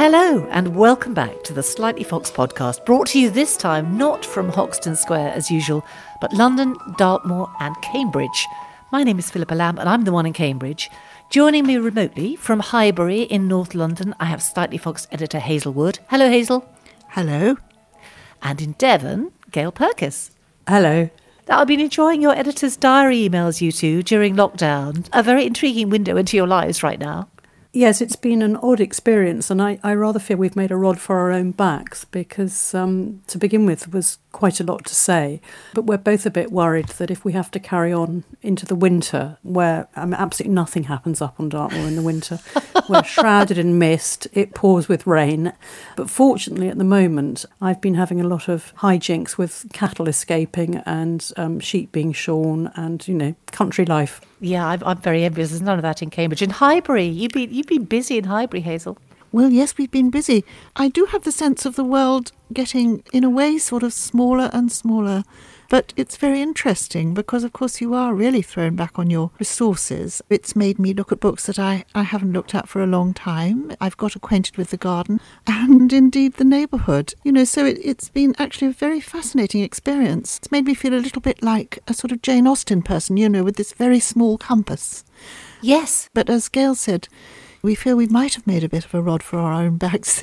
Hello and welcome back to the Slightly Fox podcast, brought to you this time not from Hoxton Square as usual, but London, Dartmoor and Cambridge. My name is Philippa Lamb and I'm the one in Cambridge. Joining me remotely from Highbury in North London, I have Slightly Fox editor Hazel Wood. Hello, Hazel. Hello. And in Devon, Gail Purkis. Hello. Now, I've been enjoying your editor's diary emails, you two, during lockdown. A very intriguing window into your lives right now. Yes, it's been an odd experience, and I rather feel we've made a rod for our own backs because, to begin with, there was quite a lot to say. But we're both a bit worried that if we have to carry on into the winter, where absolutely nothing happens up on Dartmoor in the winter, we're shrouded in mist, it pours with rain. But fortunately, at the moment, I've been having a lot of hijinks with cattle escaping and sheep being shorn and, country life. Yeah, I'm very envious. There's none of that in Cambridge. In Highbury, you've been busy in Highbury, Hazel. Well, yes, we've been busy. I do have the sense of the world getting, in a way, sort of smaller and smaller. But it's very interesting because, of course, you are really thrown back on your resources. It's made me look at books that I haven't looked at for a long time. I've got acquainted with the garden and indeed the neighbourhood. So it's been actually a very fascinating experience. It's made me feel a little bit like a sort of Jane Austen person, with this very small compass. Yes. But as Gail said, we feel we might have made a bit of a rod for our own backs.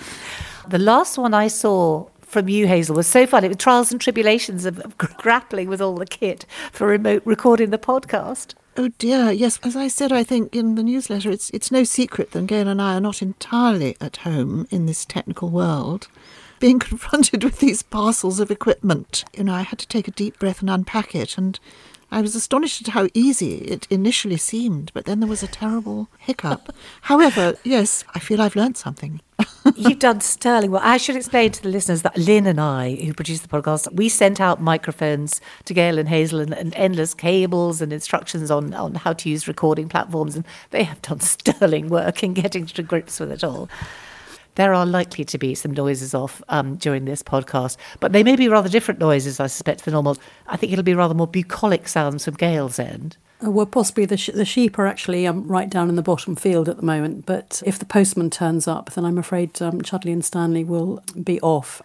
The last one I saw from you, Hazel, was so fun. It was trials and tribulations of grappling with all the kit for remote recording the podcast. Oh dear, yes. As I said, I think in the newsletter, it's no secret that Gail and I are not entirely at home in this technical world. Being confronted with these parcels of equipment, I had to take a deep breath and unpack it, and I was astonished at how easy it initially seemed, but then there was a terrible hiccup. However, yes, I feel I've learnt something. You've done sterling well. I should explain to the listeners that Lynn and I, who produce the podcast, we sent out microphones to Gail and Hazel and endless cables and instructions on how to use recording platforms, and they have done sterling work in getting to grips with it all. There are likely to be some noises off during this podcast, but they may be rather different noises, I suspect, to normal. I think it'll be rather more bucolic sounds from Gail's end. Well, possibly the sheep are actually right down in the bottom field at the moment, but if the postman turns up, then I'm afraid Chudley and Stanley will be off.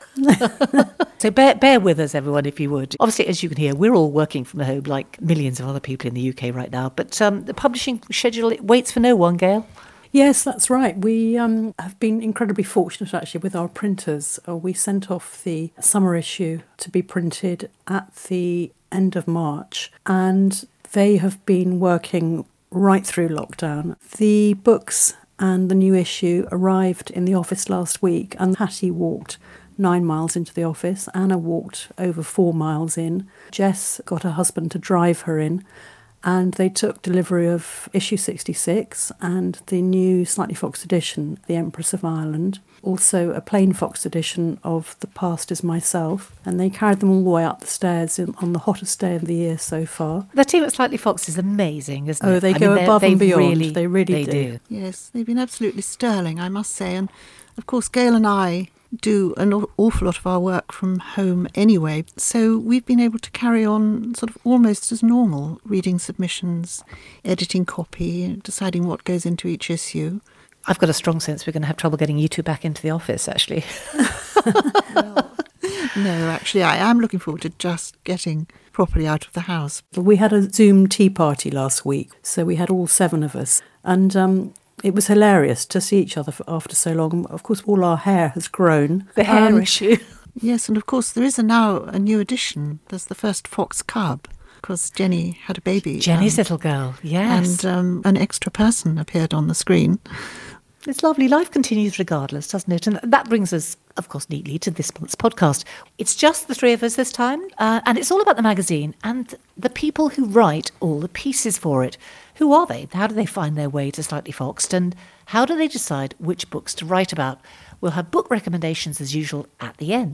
So bear with us, everyone, if you would. Obviously, as you can hear, we're all working from home like millions of other people in the UK right now, but the publishing schedule, it waits for no one, Gail. Yes, that's right. We have been incredibly fortunate, actually, with our printers. We sent off the summer issue to be printed at the end of March, and they have been working right through lockdown. The books and the new issue arrived in the office last week, and Hattie walked 9 miles into the office. Anna walked over 4 miles in. Jess got her husband to drive her in. And they took delivery of issue 66 and the new Slightly Fox edition, The Empress of Ireland. Also a plain Fox edition of The Past Is Myself. And they carried them all the way up the stairs on the hottest day of the year so far. The team at Slightly Fox is amazing, isn't it? Oh, they go above and beyond. They really do. Yes, they've been absolutely sterling, I must say. And of course, Gail and I do an awful lot of our work from home anyway. So we've been able to carry on sort of almost as normal, reading submissions, editing copy, deciding what goes into each issue. I've got a strong sense we're going to have trouble getting you two back into the office, actually. No, actually, I am looking forward to just getting properly out of the house. We had a Zoom tea party last week, so we had all 7 of us. And it was hilarious to see each other after so long. Of course, all our hair has grown. The hair issue. Yes, and of course, there is now a new edition. There's the first Fox Cub, because Jenny had a baby. Jenny's little girl, yes. And an extra person appeared on the screen. It's lovely. Life continues regardless, doesn't it? And that brings us, of course, neatly to this month's podcast. It's just the 3 of us this time, and it's all about the magazine and the people who write all the pieces for it. Who are they? How do they find their way to Slightly Foxed? And how do they decide which books to write about? We'll have book recommendations, as usual, at the end.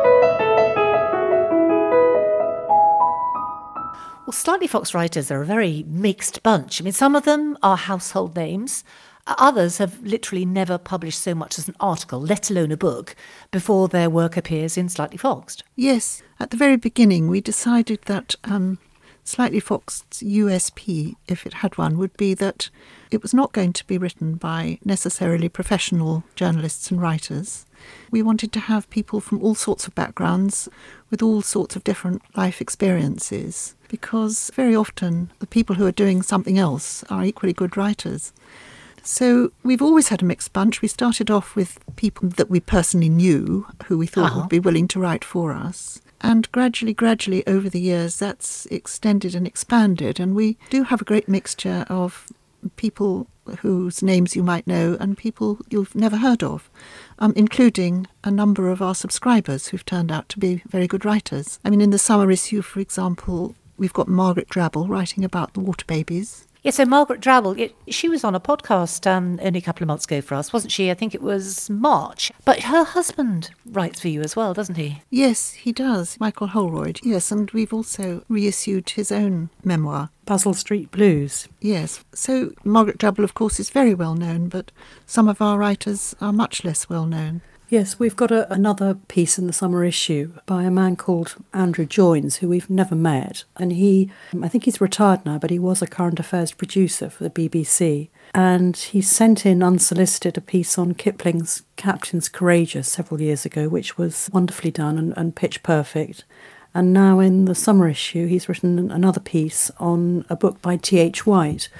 Well, Slightly Foxed writers are a very mixed bunch. I mean, some of them are household names. Others have literally never published so much as an article, let alone a book, before their work appears in Slightly Foxed. Yes, at the very beginning we decided that Slightly Fox's USP, if it had one, would be that it was not going to be written by necessarily professional journalists and writers. We wanted to have people from all sorts of backgrounds with all sorts of different life experiences, because very often the people who are doing something else are equally good writers. So we've always had a mixed bunch. We started off with people that we personally knew, who we thought would be willing to write for us. And gradually over the years, that's extended and expanded. And we do have a great mixture of people whose names you might know and people you've never heard of, including a number of our subscribers who've turned out to be very good writers. I mean, in the summer issue, for example, we've got Margaret Drabble writing about the water babies. Yeah, so Margaret Drabble, she was on a podcast only a couple of months ago for us, wasn't she? I think it was March. But her husband writes for you as well, doesn't he? Yes, he does, Michael Holroyd. Yes, and we've also reissued his own memoir. Basil Street Blues. Yes, so Margaret Drabble, of course, is very well known, but some of our writers are much less well known. Yes, we've got another piece in the summer issue by a man called Andrew Joines, who we've never met. And I think he's retired now, but he was a current affairs producer for the BBC. And he sent in unsolicited a piece on Kipling's Captains Courageous several years ago, which was wonderfully done and pitch perfect. And now in the summer issue, he's written another piece on a book by T.H. White.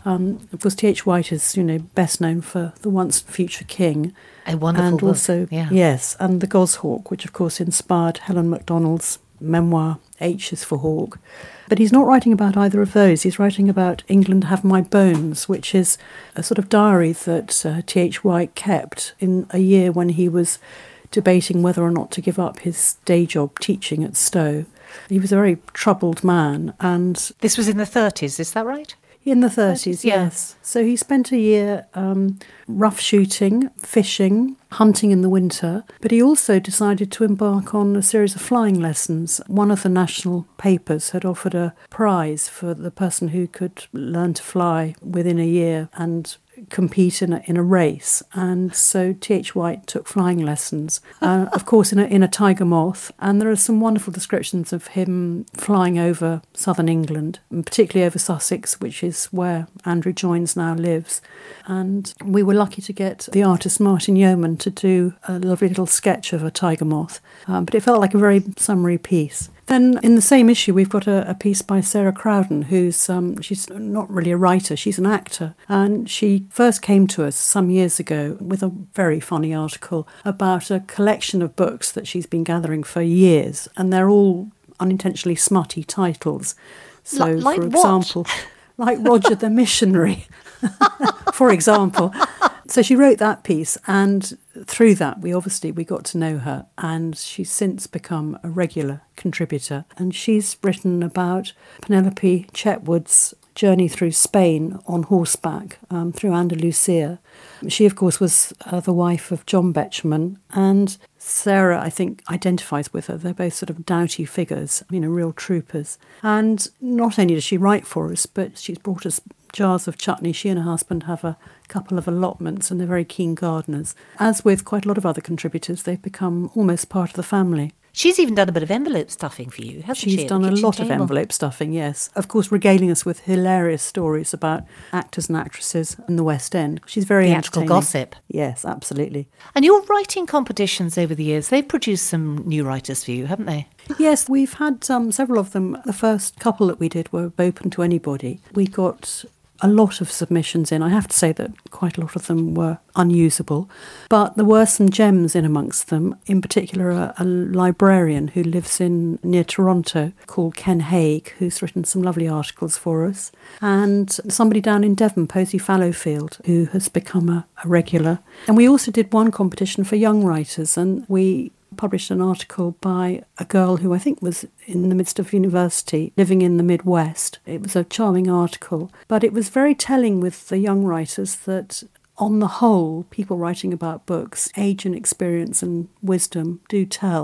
Of course, T.H. White is, best known for The Once and Future King. A wonderful and book. Also, yes, and The Goshawk, which of course inspired Helen Macdonald's memoir, H is for Hawk. But he's not writing about either of those. He's writing about England Have My Bones, which is a sort of diary that T.H. White kept in a year when he was debating whether or not to give up his day job teaching at Stowe. He was a very troubled man, and this was in the 30s, is that right? In the 30s, yes. So he spent a year rough shooting, fishing, hunting in the winter, but he also decided to embark on a series of flying lessons. One of the national papers had offered a prize for the person who could learn to fly within a year and compete in a race, and so T.H. White took flying lessons, of course in a Tiger Moth, and there are some wonderful descriptions of him flying over southern England, and particularly over Sussex, which is where Andrew Joines now lives. And we were lucky to get the artist Martin Yeoman to do a lovely little sketch of a Tiger Moth, but it felt like a very summary piece. Then in the same issue, we've got a piece by Sarah Crowden, who's she's not really a writer, she's an actor. And she first came to us some years ago with a very funny article about a collection of books that she's been gathering for years. And they're all unintentionally smutty titles. So, like for example, like Roger the Missionary, for example. So she wrote that piece, and through that we got to know her, and she's since become a regular contributor. And she's written about Penelope Chetwood's journey through Spain on horseback through Andalusia. She, of course, was the wife of John Betjeman, and Sarah, I think, identifies with her. They're both sort of doughty figures, real troopers. And not only does she write for us, but she's brought us jars of chutney. She and her husband have a couple of allotments, and they're very keen gardeners. As with quite a lot of other contributors, they've become almost part of the family. She's even done a bit of envelope stuffing for you, hasn't she? She's done a lot of envelope stuffing, yes. Of course, regaling us with hilarious stories about actors and actresses in the West End. She's very theatrical entertaining. Gossip. Yes, absolutely. And your writing competitions over the years, they've produced some new writers for you, haven't they? Yes, we've had several of them. The first couple that we did were open to anybody. We got a lot of submissions in. I have to say that quite a lot of them were unusable, but there were some gems in amongst them, in particular a librarian who lives near Toronto called Ken Haig, who's written some lovely articles for us, and somebody down in Devon, Posey Fallowfield, who has become a regular. And we also did one competition for young writers, and we published an article by a girl who I think was in the midst of university, living in the Midwest. It was a charming article, but it was very telling with the young writers that on the whole, people writing about books, age and experience and wisdom do tell.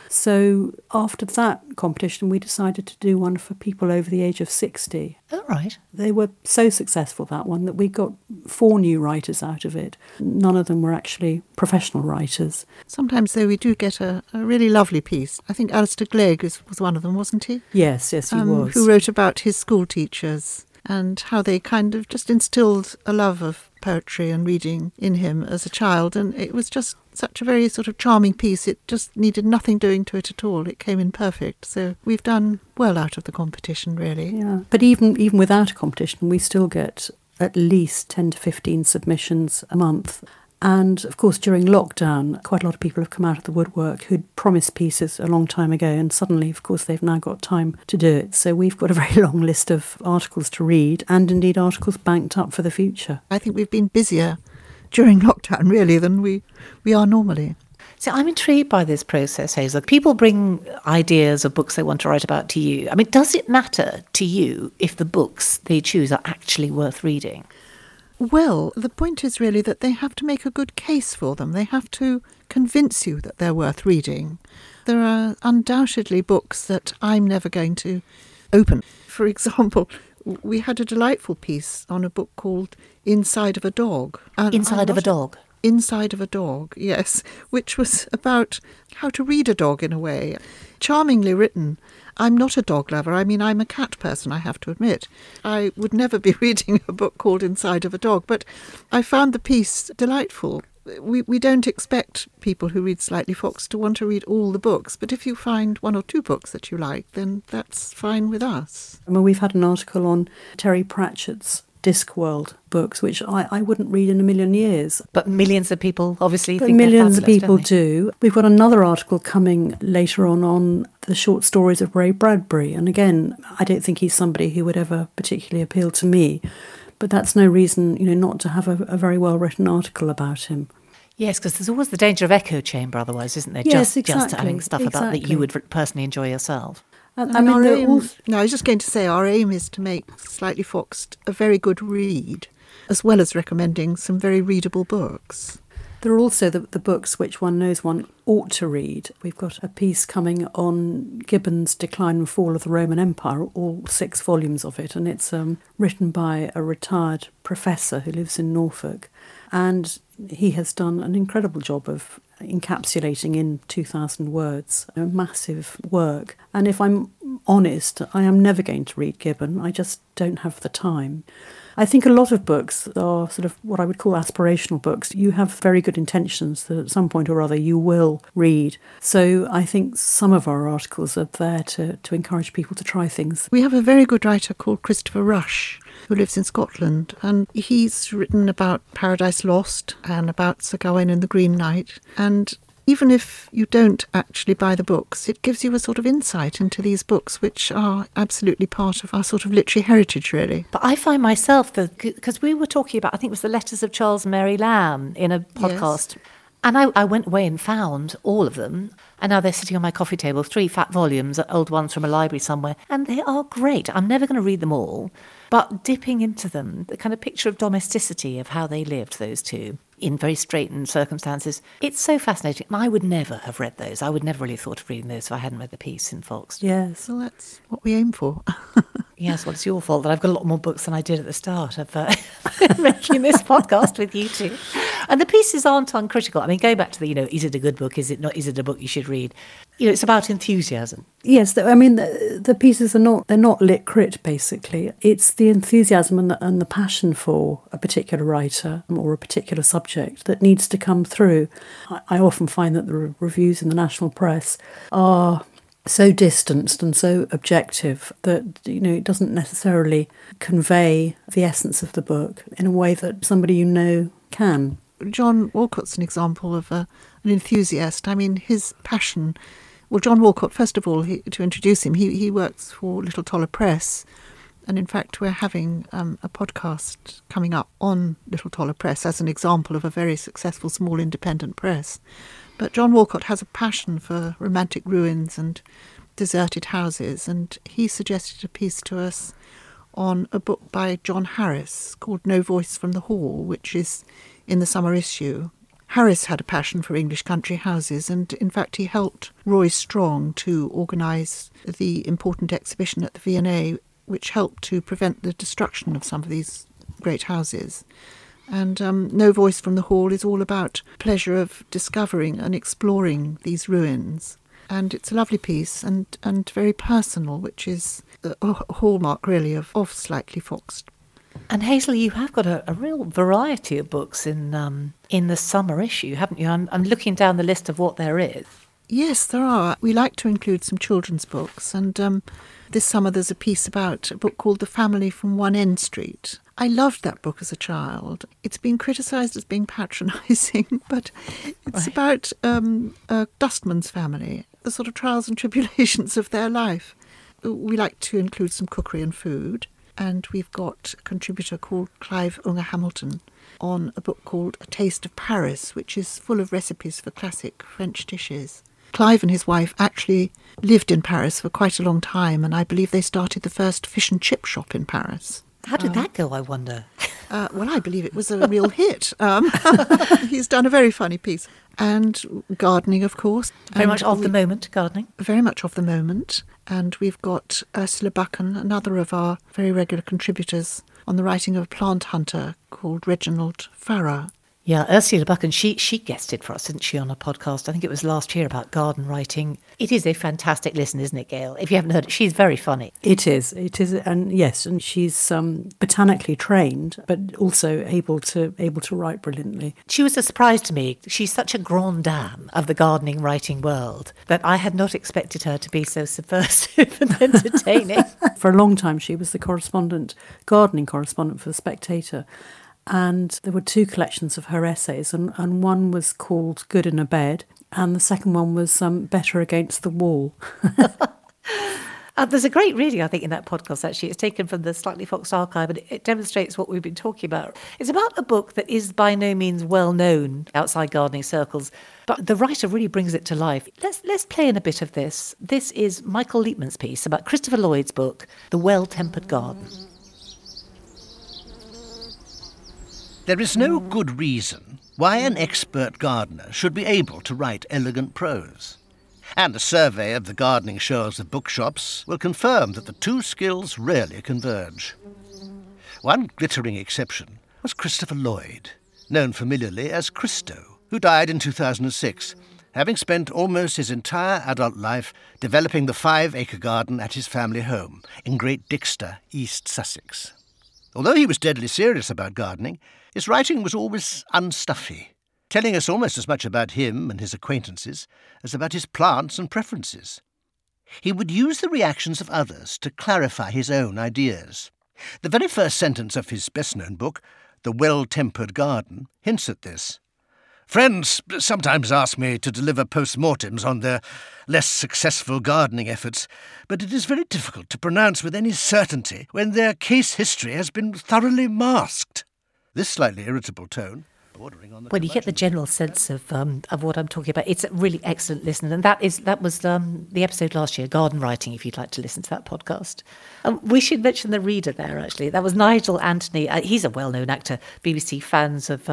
So after that competition, we decided to do one for people over the age of 60. Oh, right. They were so successful, that one, that we got 4 new writers out of it. None of them were actually professional writers. Sometimes, though, we do get a really lovely piece. I think Alistair Glegg was one of them, wasn't he? Yes, he was. Who wrote about his school teachers and how they kind of just instilled a love of poetry and reading in him as a child. And it was just such a very sort of charming piece. It just needed nothing doing to it at all. It came in perfect. So we've done well out of the competition, really. Yeah, but even without a competition, we still get at least 10 to 15 submissions a month. And of course, during lockdown, quite a lot of people have come out of the woodwork who'd promised pieces a long time ago, and suddenly, of course, they've now got time to do it. So we've got a very long list of articles to read, and indeed articles banked up for the future. I think we've been busier during lockdown, really, than we are normally. So I'm intrigued by this process, Hazel. People bring ideas of books they want to write about to you. I mean, does it matter to you if the books they choose are actually worth reading? Well, the point is really that they have to make a good case for them. They have to convince you that they're worth reading. There are undoubtedly books that I'm never going to open. For example, we had a delightful piece on a book called Inside of a Dog. Inside of a Dog? Inside of a Dog, yes, which was about how to read a dog in a way. Charmingly written. I'm not a dog lover. I mean, I'm a cat person, I have to admit. I would never be reading a book called Inside of a Dog, but I found the piece delightful. We don't expect people who read Slightly Foxed to want to read all the books, but if you find 1 or 2 books that you like, then that's fine with us. I mean, we've had an article on Terry Pratchett's Discworld books, which I wouldn't read in a million years. But millions of people obviously But think millions they're of fabulous, people don't they? do. We've got another article coming later on the short stories of Ray Bradbury. And again, I don't think he's somebody who would ever particularly appeal to me. But that's no reason, not to have a very well-written article about him. Yes, because there's always the danger of echo chamber otherwise, isn't there? Yes, Just exactly, having stuff about that you exactly. would personally enjoy yourself. I And mean, our they're aim, all... no, I was just going to say our aim is to make Slightly Foxed a very good read, as well as recommending some very readable books. There are also the books which one knows one ought to read. We've got a piece coming on Gibbon's Decline and Fall of the Roman Empire, all 6 volumes of it, and it's written by a retired professor who lives in Norfolk. And he has done an incredible job of encapsulating in 2,000 words a massive work. And if I'm honest, I am never going to read Gibbon. I just don't have the time. I think a lot of books are sort of what I would call aspirational books. You have very good intentions that at some point or other you will read. So I think some of our articles are there to encourage people to try things. We have a very good writer called Christopher Rush, who lives in Scotland, and he's written about Paradise Lost and about Sir Gawain and the Green Knight. And even if you don't actually buy the books, it gives you a sort of insight into these books, which are absolutely part of our sort of literary heritage, really. But I find myself, because we were talking about, I think it was the Letters of Charles and Mary Lamb in a podcast. Yes. And I went away and found all of them. And now they're sitting on my coffee table, 3 fat volumes, old ones from a library somewhere. And they are great. I'm never going to read them all. But dipping into them, the kind of picture of domesticity of how they lived, those two, in very straitened circumstances, it's so fascinating. I would never have read those. I would never really thought of reading those if I hadn't read the piece in Foxed. Yes. Well, that's what we aim for. Yes, well, it's your fault that I've got a lot more books than I did at the start of making this podcast with you two. And the pieces aren't uncritical. I mean, going back to the, is it a good book? Is it not? Is it a book you should read? It's about enthusiasm. Yes, I mean, the pieces they're not lit crit, basically. It's the enthusiasm and the passion for a particular writer or a particular subject that needs to come through. I often find that the reviews in the national press are so distanced and so objective that, it doesn't necessarily convey the essence of the book in a way that somebody can. John Walcott's an example of an enthusiast. I mean, his passion... Well, John Walcott, first of all, to introduce him, he works for Little Toller Press. And in fact, we're having a podcast coming up on Little Toller Press as an example of a very successful small independent press. But John Walcott has a passion for romantic ruins and deserted houses, and he suggested a piece to us on a book by John Harris called No Voice from the Hall, which is in the summer issue. Harris had a passion for English country houses, and in fact he helped Roy Strong to organise the important exhibition at the V&A, which helped to prevent the destruction of some of these great houses. And No Voice from the Hall is all about pleasure of discovering and exploring these ruins. And it's a lovely piece and very personal, which is a hallmark really of Slightly Foxed. And Hazel, you have got a real variety of books in the summer issue, haven't you? I'm looking down the list of what there is. Yes, there are. We like to include some children's books, and this summer there's a piece about a book called The Family from One End Street. I loved that book as a child. It's been criticised as being patronising, but it's about a dustman's family, the sort of trials and tribulations of their life. We like to include some cookery and food. And we've got a contributor called Clive Unger Hamilton on a book called A Taste of Paris, which is full of recipes for classic French dishes. Clive and his wife actually lived in Paris for quite a long time, and I believe they started the first fish and chip shop in Paris. How did that go, I wonder? Well, I believe it was a real hit. He's done a very funny piece. And gardening, of course. Very much of the moment, gardening. Very much of the moment. And we've got Ursula Buchan, another of our very regular contributors, on the writing of a plant hunter called Reginald Farrar. Yeah, Ursula Buchan, she guested for us, didn't she, on a podcast? I think it was last year, about garden writing. It is a fantastic listen, isn't it, Gail? If you haven't heard it, she's very funny. It is, and yes, and she's botanically trained, but also able to write brilliantly. She was a surprise to me. She's such a grande dame of the gardening writing world that I had not expected her to be so subversive and entertaining. For a long time, she was the gardening correspondent for The Spectator. And there were two collections of her essays, and one was called Good in a Bed, and the second one was Better Against the Wall. There's a great reading, I think, in that podcast, actually. It's taken from the Slightly Foxed archive, and it demonstrates what we've been talking about. It's about a book that is by no means well known outside gardening circles, but the writer really brings it to life. Let's play in a bit of this. This is Michael Leapman's piece about Christopher Lloyd's book, The Well-Tempered Garden. There is no good reason why an expert gardener should be able to write elegant prose. And a survey of the gardening shelves of bookshops will confirm that the two skills rarely converge. One glittering exception was Christopher Lloyd, known familiarly as Christo, who died in 2006, having spent almost his entire adult life developing the 5-acre garden at his family home in Great Dixter, East Sussex. Although he was deadly serious about gardening, his writing was always unstuffy, telling us almost as much about him and his acquaintances as about his plants and preferences. He would use the reactions of others to clarify his own ideas. The very first sentence of his best-known book, The Well-Tempered Garden, hints at this. Friends sometimes ask me to deliver post-mortems on their less successful gardening efforts, but it is very difficult to pronounce with any certainty when their case history has been thoroughly masked. This slightly irritable tone, bordering on the... Well, you get the general sense of what I'm talking about. It's a really excellent listen, and that was the episode last year, Garden Writing, if you'd like to listen to that podcast. We should mention the reader there, actually. That was Nigel Anthony. He's a well-known actor. BBC fans of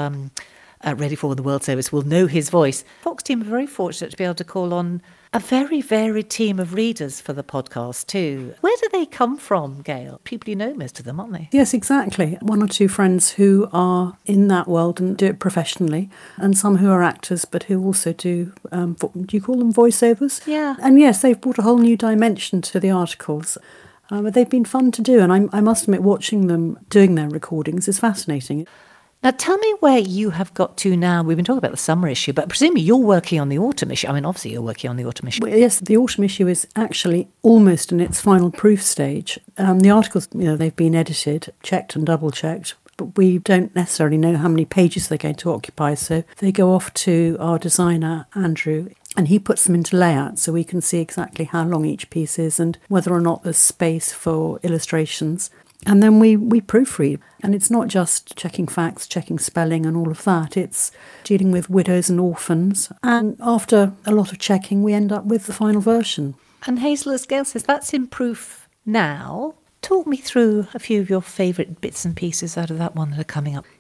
Ready for the World Service will know his voice. Fox team are very fortunate to be able to call on a very varied team of readers for the podcast too. Where do they come from, Gail? People you know, most of them, aren't they? Yes, exactly. One or two friends who are in that world and do it professionally, and some who are actors but who also do you call them voiceovers? Yeah. And yes, they've brought a whole new dimension to the articles. But they've been fun to do, and I must admit, watching them doing their recordings is fascinating. Now, tell me where you have got to now. We've been talking about the summer issue, but presumably you're working on the autumn issue. I mean, obviously you're working on the autumn issue. Well, yes, the autumn issue is actually almost in its final proof stage. The articles, they've been edited, checked and double-checked, but we don't necessarily know how many pages they're going to occupy, so they go off to our designer, Andrew, and he puts them into layout so we can see exactly how long each piece is and whether or not there's space for illustrations. And then we proofread. And it's not just checking facts, checking spelling and all of that. It's dealing with widows and orphans. And after a lot of checking, we end up with the final version. And Hazel, as Gail says, that's in proof now. Talk me through a few of your favourite bits and pieces out of that one that are coming up.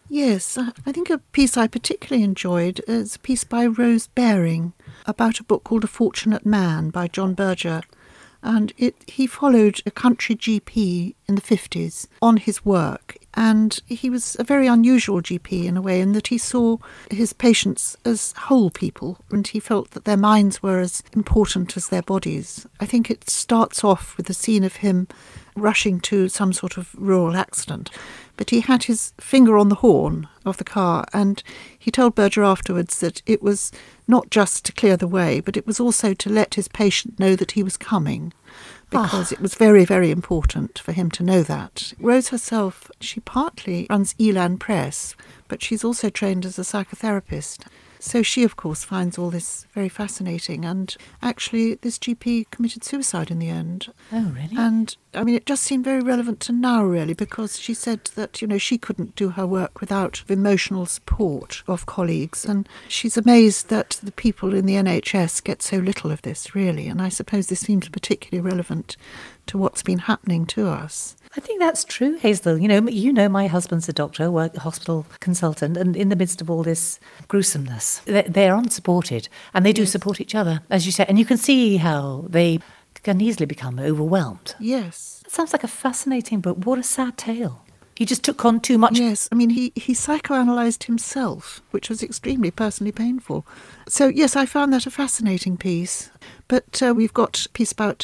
Yes, I think a piece I particularly enjoyed is a piece by Rose Baring about a book called A Fortunate Man by John Berger. And he followed a country GP in the 50s on his work. And he was a very unusual GP in a way, in that he saw his patients as whole people, and he felt that their minds were as important as their bodies. I think it starts off with a scene of him rushing to some sort of rural accident. But he had his finger on the horn of the car, and he told Berger afterwards that it was not just to clear the way, but it was also to let his patient know that he was coming, because it was very, very important for him to know that. Rose herself, she partly runs Elan Press, but she's also trained as a psychotherapist. So she, of course, finds all this very fascinating. And actually, this GP committed suicide in the end. Oh, really? And, I mean, it just seemed very relevant to now, really, because she said that, she couldn't do her work without emotional support of colleagues. And she's amazed that the people in the NHS get so little of this, really. And I suppose this seems particularly relevant to what's been happening to us. I think that's true, Hazel. My husband's a doctor, a hospital consultant, and in the midst of all this gruesomeness, they're unsupported, and they do support each other, as you say. And you can see how they can easily become overwhelmed. Yes. It sounds like a fascinating book. What a sad tale. He just took on too much. Yes, I mean, he psychoanalyzed himself, which was extremely personally painful. So, yes, I found that a fascinating piece. But we've got a piece about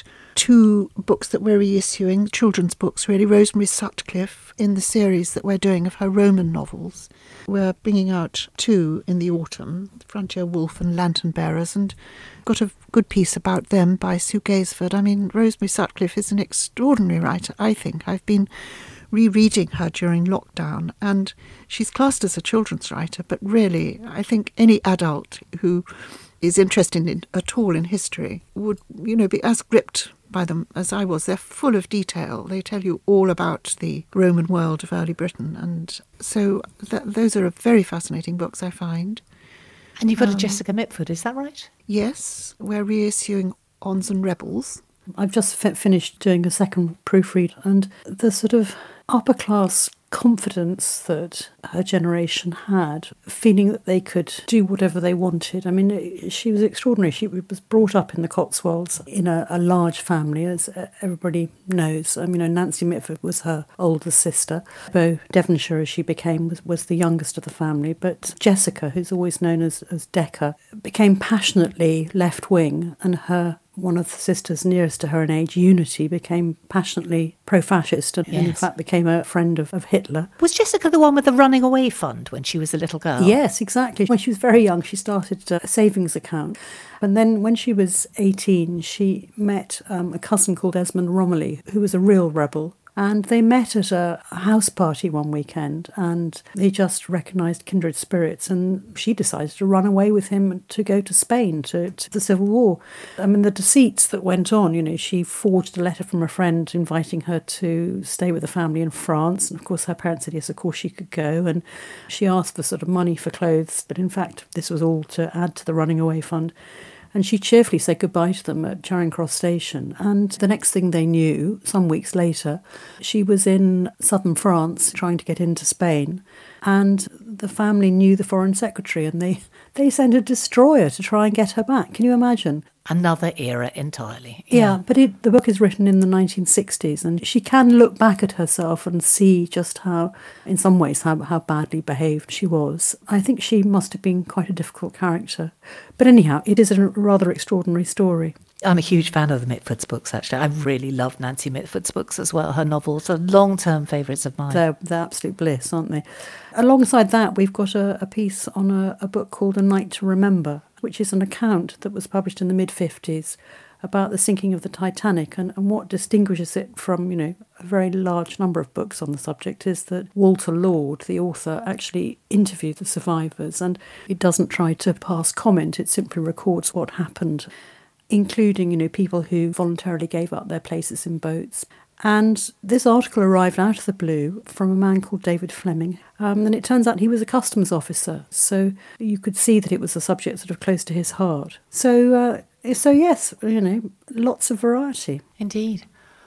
2 books that we're reissuing, children's books, really. Rosemary Sutcliffe, in the series that we're doing of her Roman novels. We're bringing out 2 in the autumn, Frontier Wolf and Lantern Bearers, and got a good piece about them by Sue Gaisford. I mean, Rosemary Sutcliffe is an extraordinary writer, I think. I've been rereading her during lockdown, and she's classed as a children's writer, but really, I think any adult who is interested at all in history would, be as gripped by them as I was. They're full of detail. They tell you all about the Roman world of early Britain, and so those are very fascinating books, I find. And you've got a Jessica Mitford, is that right? Yes, we're reissuing Ons and Rebels. I've just finished doing a second proofread, and the sort of upper-class confidence that her generation had, feeling that they could do whatever they wanted. I mean, she was extraordinary. She was brought up in the Cotswolds in a large family, as everybody knows. I mean, Nancy Mitford was her older sister. Bo Devonshire, as she became, was the youngest of the family. But Jessica, who's always known as Decca, became passionately left-wing, and one of the sisters nearest to her in age, Unity, became passionately pro-fascist and in fact became a friend of Hitler. Was Jessica the one with the running away fund when she was a little girl? Yes, exactly. When she was very young, she started a savings account. And then when she was 18, she met a cousin called Esmond Romilly, who was a real rebel. And they met at a house party one weekend, and they just recognised kindred spirits, and she decided to run away with him to go to Spain, to the Civil War. I mean, the deceits that went on, she forged a letter from a friend inviting her to stay with the family in France, and of course her parents said yes, of course she could go, and she asked for sort of money for clothes, but in fact this was all to add to the running away fund. And she cheerfully said goodbye to them at Charing Cross Station. And the next thing they knew, some weeks later, she was in southern France trying to get into Spain. And the family knew the Foreign Secretary, and they sent a destroyer to try and get her back. Can you imagine? Another era entirely. Yeah, but the book is written in the 1960s, and she can look back at herself and see just how, in some ways, how badly behaved she was. I think she must have been quite a difficult character. But anyhow, it is a rather extraordinary story. I'm a huge fan of the Mitford's books, actually. I really love Nancy Mitford's books as well. Her novels are long-term favourites of mine. They're absolute bliss, aren't they? Alongside that, we've got a piece on a book called A Night to Remember, which is an account that was published in the mid-50s about the sinking of the Titanic, and what distinguishes it from, a very large number of books on the subject is that Walter Lord, the author, actually interviewed the survivors, and it doesn't try to pass comment, it simply records what happened, including, people who voluntarily gave up their places in boats. And this article arrived out of the blue from a man called David Fleming. And it turns out he was a customs officer. So you could see that it was a subject sort of close to his heart. So yes, lots of variety. Indeed.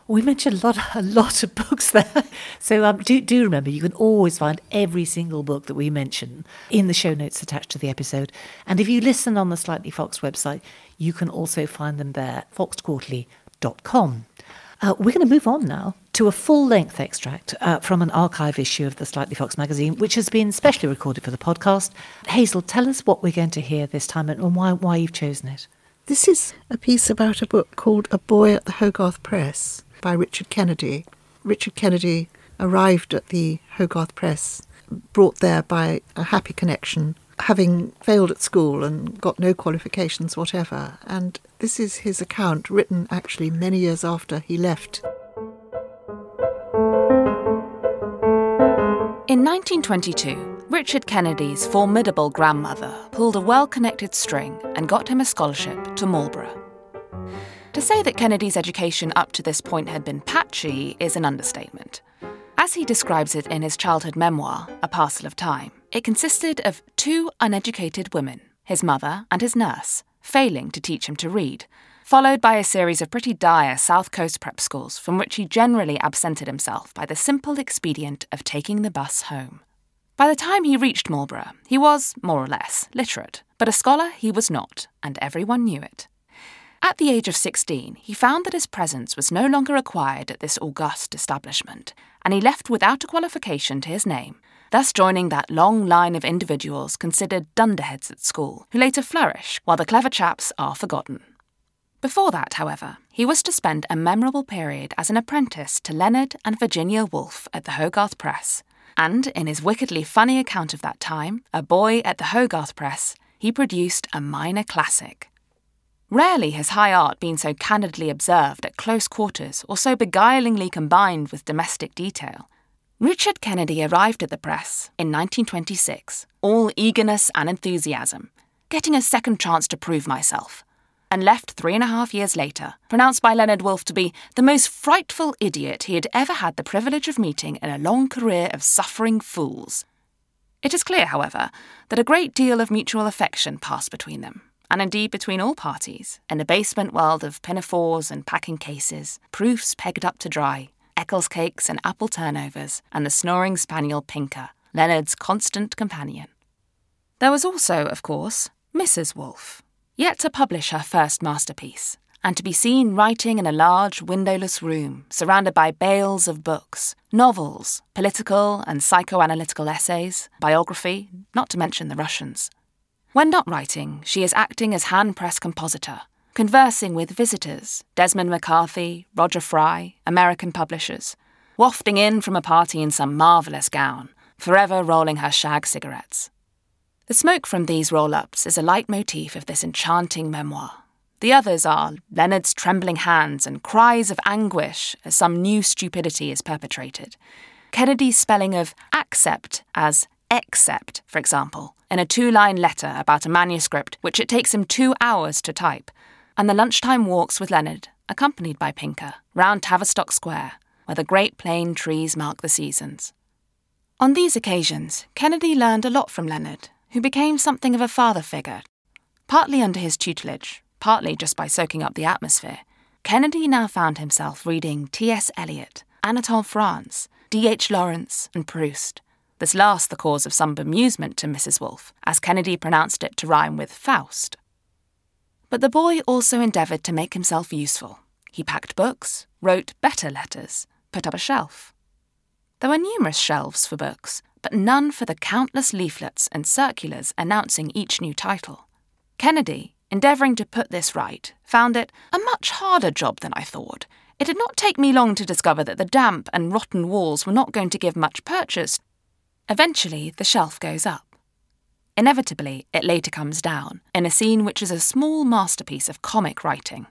We mentioned a lot of books there. So do remember, you can always find every single book that we mention in the show notes attached to the episode. And if you listen on the Slightly Foxed website, you can also find them there, foxedquarterly.com. We're going to move on now to a full-length extract from an archive issue of the Slightly Foxed magazine, which has been specially recorded for the podcast. Hazel, tell us what we're going to hear this time and why you've chosen it. This is a piece about a book called A Boy at the Hogarth Press by Richard Kennedy. Richard Kennedy arrived at the Hogarth Press, brought there by a happy connection, having failed at school and got no qualifications whatever. And this is his account, written actually many years after he left. In 1922, Richard Kennedy's formidable grandmother pulled a well-connected string and got him a scholarship to Marlborough. To say that Kennedy's education up to this point had been patchy is an understatement. As he describes it in his childhood memoir, A Parcel of Time, it consisted of 2 uneducated women, his mother and his nurse, failing to teach him to read, followed by a series of pretty dire South Coast prep schools from which he generally absented himself by the simple expedient of taking the bus home. By the time he reached Marlborough, he was, more or less, literate, but a scholar he was not, and everyone knew it. At the age of 16, he found that his presence was no longer required at this august establishment, and he left without a qualification to his name, thus joining that long line of individuals considered dunderheads at school, who later flourish while the clever chaps are forgotten. Before that, however, he was to spend a memorable period as an apprentice to Leonard and Virginia Woolf at the Hogarth Press, and in his wickedly funny account of that time, A Boy at the Hogarth Press, he produced a minor classic. Rarely has high art been so candidly observed at close quarters or so beguilingly combined with domestic detail. Richard Kennedy arrived at the press in 1926, all eagerness and enthusiasm, getting a second chance to prove myself, and left 3.5 years later, pronounced by Leonard Woolf to be the most frightful idiot he had ever had the privilege of meeting in a long career of suffering fools. It is clear, however, that a great deal of mutual affection passed between them, and indeed between all parties, in a basement world of pinafores and packing cases, proofs pegged up to dry, Eccles cakes and apple turnovers, and the snoring spaniel Pinker, Leonard's constant companion. There was also, of course, Mrs. Woolf, yet to publish her first masterpiece, and to be seen writing in a large, windowless room, surrounded by bales of books, novels, political and psychoanalytical essays, biography, not to mention the Russians. When not writing, she is acting as hand-press compositor, conversing with visitors, Desmond McCarthy, Roger Fry, American publishers, wafting in from a party in some marvellous gown, forever rolling her shag cigarettes. The smoke from these roll-ups is a leitmotif of this enchanting memoir. The others are Leonard's trembling hands and cries of anguish as some new stupidity is perpetrated, Kennedy's spelling of accept as except, for example, in a 2-line letter about a manuscript which it takes him 2 hours to type, and the lunchtime walks with Leonard, accompanied by Pinker, round Tavistock Square, where the great plane trees mark the seasons. On these occasions, Kennedy learned a lot from Leonard, who became something of a father figure. Partly under his tutelage, partly just by soaking up the atmosphere, Kennedy now found himself reading T.S. Eliot, Anatole France, D.H. Lawrence, and Proust, this last the cause of some bemusement to Mrs. Woolf, as Kennedy pronounced it to rhyme with Faust. But the boy also endeavoured to make himself useful. He packed books, wrote better letters, put up a shelf. There were numerous shelves for books, but none for the countless leaflets and circulars announcing each new title. Kennedy, endeavouring to put this right, found it a much harder job than I thought. It did not take me long to discover that the damp and rotten walls were not going to give much purchase. Eventually, the shelf goes up. Inevitably, it later comes down, in a scene which is a small masterpiece of comic writing.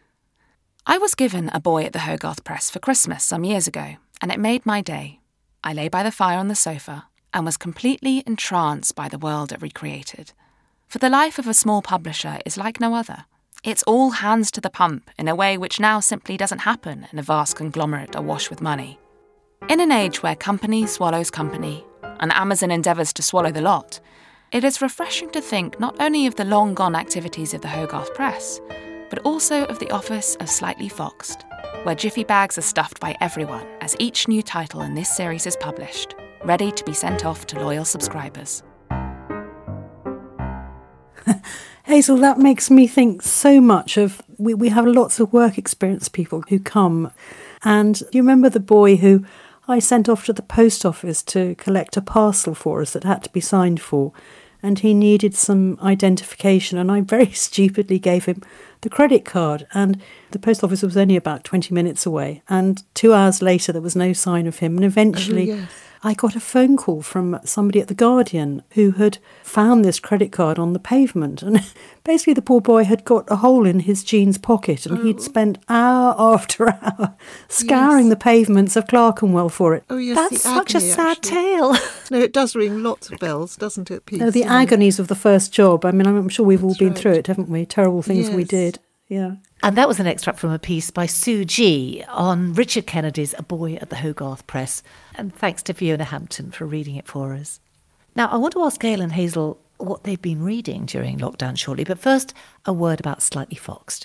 I was given A Boy at the Hogarth Press for Christmas some years ago, and it made my day. I lay by the fire on the sofa, and was completely entranced by the world it recreated. For the life of a small publisher is like no other. It's all hands to the pump in a way which now simply doesn't happen in a vast conglomerate awash with money. In an age where company swallows company, and Amazon endeavours to swallow the lot, it is refreshing to think not only of the long-gone activities of the Hogarth Press, but also of the office of Slightly Foxed. where jiffy bags are stuffed by everyone as each new title in this series is published, ready to be sent off to loyal subscribers. Hazel, that makes me think so much of, we have lots of work experience people who come, and you remember the boy who I sent off to the post office to collect a parcel for us that had to be signed for, and he needed some identification, and I very stupidly gave him the credit card, and the post office was only about 20 minutes away, and 2 hours later there was no sign of him, and eventually I got a phone call from somebody at The Guardian who had found this credit card on the pavement, and basically the poor boy had got a hole in his jeans pocket, and he'd spent hour after hour scouring the pavements of Clerkenwell for it. Oh, yes, That's such a sad tale. No, it does ring lots of bells, doesn't it, Pete? No, the agonies of the first job. I mean, I'm sure we've all been through it, haven't we? Terrible things we Yes. did. Yeah. And that was an extract from a piece by Sue G on Richard Kennedy's A Boy at the Hogarth Press. And thanks to Fiona Hampton for reading it for us. Now, I want to ask Gail and Hazel what they've been reading during lockdown shortly. But first, a word about Slightly Foxed.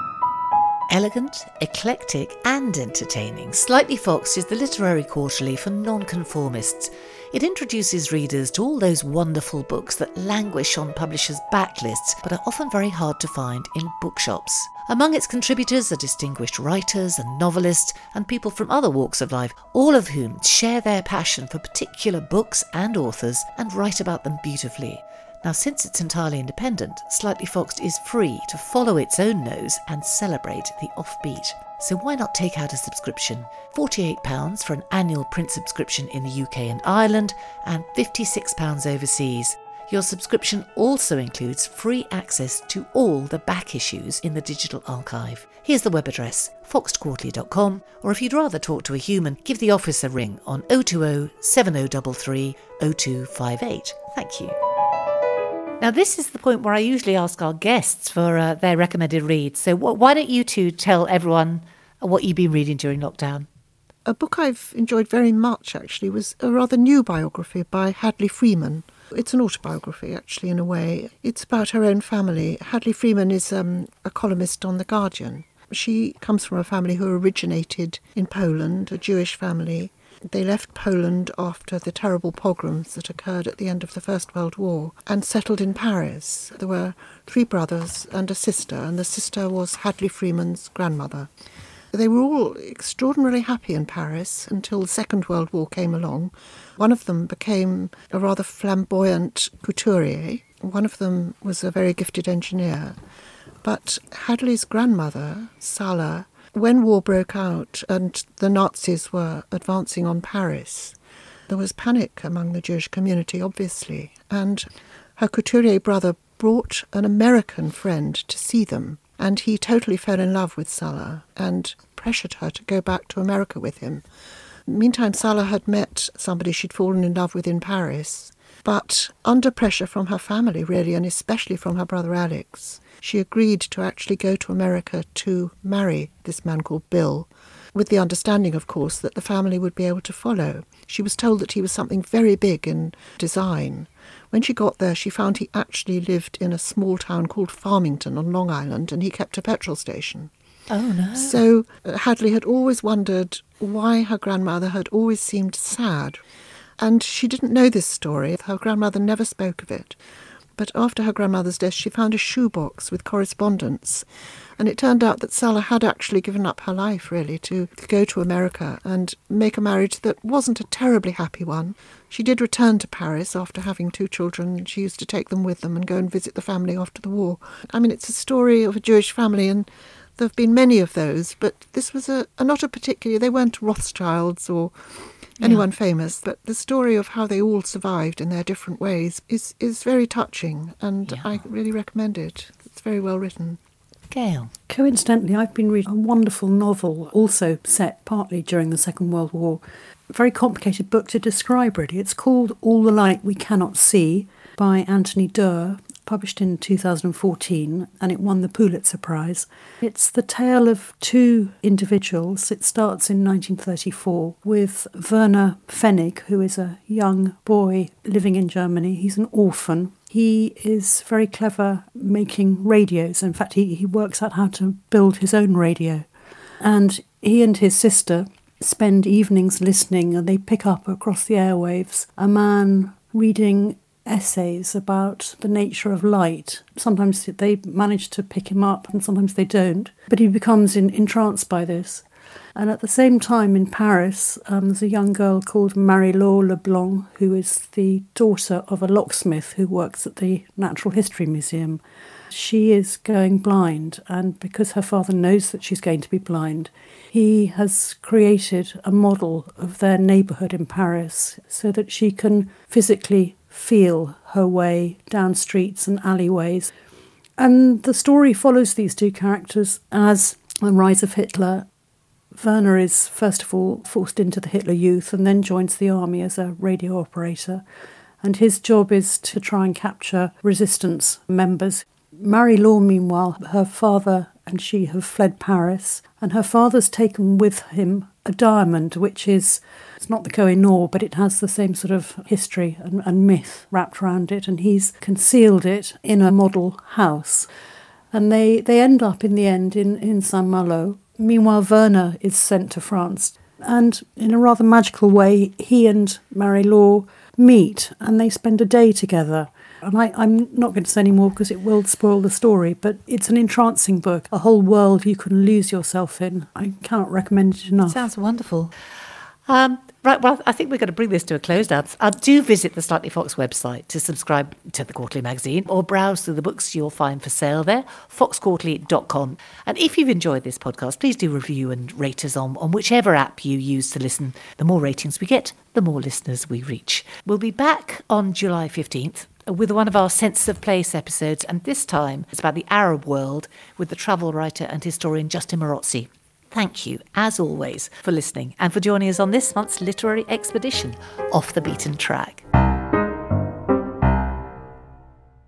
Elegant, eclectic and entertaining, Slightly Foxed is the literary quarterly for nonconformists. It introduces readers to all those wonderful books that languish on publishers' backlists but are often very hard to find in bookshops. Among its contributors are distinguished writers and novelists and people from other walks of life, all of whom share their passion for particular books and authors and write about them beautifully. Now, since it's entirely independent, Slightly Foxed is free to follow its own nose and celebrate the offbeat. So why not take out a subscription? £48 for an annual print subscription in the UK and Ireland, and £56 overseas. Your subscription also includes free access to all the back issues in the digital archive. Here's the web address, foxedquarterly.com, or if you'd rather talk to a human, give the office a ring on 020 7033 0258. Thank you. Now, this is the point where I usually ask our guests for their recommended reads. So why don't you two tell everyone what you've been reading during lockdown? A book I've enjoyed very much, actually, was a rather new biography by Hadley Freeman. It's an autobiography, actually, in a way. It's about her own family. Hadley Freeman is a columnist on The Guardian. She comes from a family who originated in Poland, a Jewish family. They left Poland after the terrible pogroms that occurred at the end of the First World War and settled in Paris. There were 3 brothers and a sister, and the sister was Hadley Freeman's grandmother. They were all extraordinarily happy in Paris until the Second World War came along. One of them became a rather flamboyant couturier. One of them was a very gifted engineer. But Hadley's grandmother, Sala, when war broke out and the Nazis were advancing on Paris, there was panic among the Jewish community, obviously, and her couturier brother brought an American friend to see them, and he totally fell in love with Sala and pressured her to go back to America with him. Meantime, Sala had met somebody she'd fallen in love with in Paris, but under pressure from her family, really, and especially from her brother Alex, she agreed to actually go to America to marry this man called Bill, with the understanding, of course, that the family would be able to follow. She was told that he was something very big in design. When she got there, she found he actually lived in a small town called Farmington on Long Island, and he kept a petrol station. Oh, no. So Hadley had always wondered why her grandmother had always seemed sad. And she didn't know this story. Her grandmother never spoke of it. But after her grandmother's death, she found a shoebox with correspondence. And it turned out that Sala had actually given up her life, really, to go to America and make a marriage that wasn't a terribly happy one. She did return to Paris after having 2 children. She used to take them with them and go and visit the family after the war. I mean, it's a story of a Jewish family, and there have been many of those, but this was not a particularly, they weren't Rothschilds or anyone famous, but the story of how they all survived in their different ways is very touching, and I really recommend it. It's very well written. Gail. Coincidentally, I've been reading a wonderful novel, also set partly during the Second World War. A very complicated book to describe, really. It's called All the Light We Cannot See by Anthony Doerr, published in 2014, and it won the Pulitzer Prize. It's the tale of 2 individuals. It starts in 1934 with Werner Pfennig, who is a young boy living in Germany. He's an orphan. He is very clever making radios. In fact, he works out how to build his own radio. And he and his sister spend evenings listening, and they pick up across the airwaves a man reading essays about the nature of light. Sometimes they manage to pick him up and sometimes they don't, but he becomes entranced by this. And at the same time in Paris, there's a young girl called Marie-Laure Leblanc, who is the daughter of a locksmith who works at the Natural History Museum. She is going blind, and because her father knows that she's going to be blind, he has created a model of their neighbourhood in Paris so that she can physically feel her way down streets and alleyways. And the story follows these two characters as the rise of Hitler. Werner is first of all forced into the Hitler Youth and then joins the army as a radio operator. And his job is to try and capture resistance members. Marie-Laure, meanwhile, her father and she have fled Paris, and her father's taken with him a diamond, which is, it's not the Koh-i-Noor, but it has the same sort of history and myth wrapped around it, and he's concealed it in a model house. And they end up in the end in Saint-Malo. Meanwhile, Werner is sent to France, and in a rather magical way, he and Marie-Laure meet, and they spend a day together. And I'm not going to say any more because it will spoil the story, but it's an entrancing book, a whole world you can lose yourself in. I cannot recommend it enough. Sounds wonderful. Right, well, I think we're going to bring this to a close now. Do visit the Slightly Fox website to subscribe to the Quarterly magazine or browse through the books you'll find for sale there, foxquarterly.com. And if you've enjoyed this podcast, please do review and rate us on whichever app you use to listen. The more ratings we get, the more listeners we reach. We'll be back on July 15th. With one of our Sense of Place episodes, and this time it's about the Arab world with the travel writer and historian Justin Morozzi. Thank you, as always, for listening and for joining us on this month's literary expedition, Off the Beaten Track.